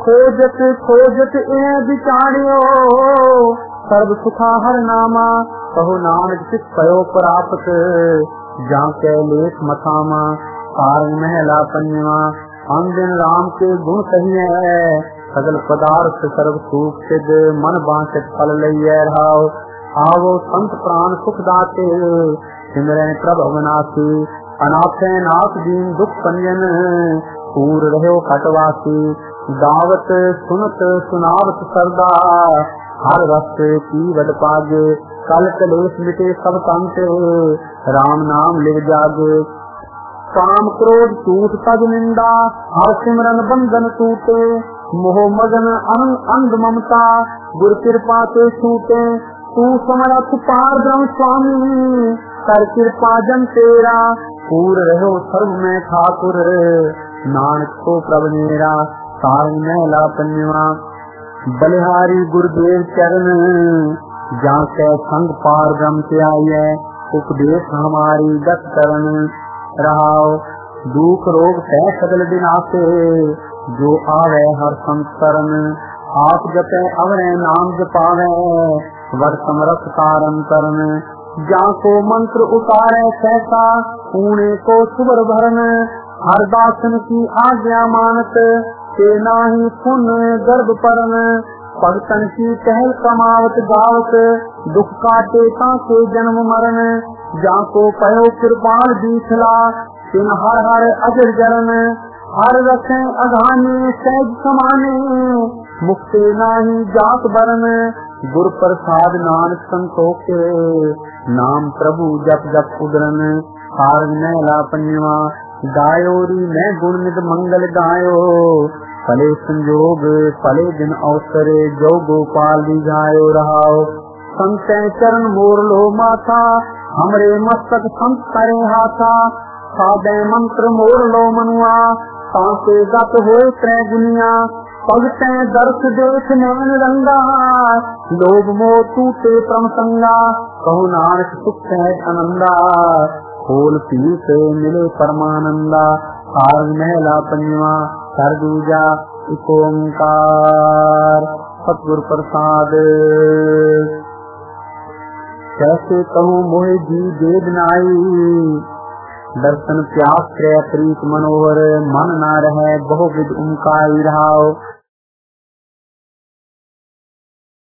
खोजत खोजत ए विचारियो सर्व सुखा हर नामा कहो नानक सिख कयो प्राप्त जाके लेख मथामा कारण महला पंजवा हम दिन राम के गुण कहिए सगल पदार्थ सर्व सुख सिद्ध मन बांसत फल लइए रहाओ आवो संत प्राण सुख दाते सिमरन प्रभ अविनाशी अनाथ नाथ दीन दुख पंजन पूर रहो खटवासी दावत सुनत सुनावत सरदा हर रस की वड पागे कल कलेश मिटे सब संत राम नाम लिव जागे काम क्रोध टूट तज निंदा हर सिमरन बंधन टूटे मोह मगन अंध ममता गुर कृपा ते छूटे तू समरथ पार ब्रह्म स्वामी कर कृपा जन तेरा पूर रहो सर्व में ठाकुर नानक को प्रभ मेरा कारण महला पंजवा बलिहारी गुरुदेव चरण जाके संग पार ब्रह्म से आइए उपदेश हमारी दस करण रहाओ दुख रोग तय सगल दिन आसे जो आवे हर संतरण आप जपे अवरे नाम जपावे वर समरथ तारण करण जाको मंत्र उतारे सहसा ऊणे को सुबर भरन हर दासन की आज्ञा मानत ते नाही पुन गर्भ परन भगतन की टहल कमावत गावत दुख काटे ताके जन्म मरण जाको पयो कृपाल दीखला तिन हर हर अजर जरन हर रखे अघाने सहज समाने मुक्ति नाही जात बरन गुर प्रसाद नानक संतोखे नाम प्रभु जप जप उदरन हार नैला पंजवा गायोरी मैं गुण नित मंगल गायो फले संजोग फले दिन अवसरे जो गोपाल दिजायो रहाओ संत चरण मोर लो माथा हमरे मस्तक संत करे हाथा सादे मंत्र मोर लो मनुआ ताके गत होए त्रै दुनिया भगते दर्श देख नैन रंगा लोभ मोह टूटे प्रम संगा कहु नानक सुख सहज आनंदा खोल पी से मिले परमानंदा हार महला पंजवा कर दूजा एक ओंकार सतगुर प्रसाद कैसे कहूँ मोहे जी देव नाई दर्शन प्यास त्रय प्रीत मनोहर मन ना रहे बहु विध उनका रहाओ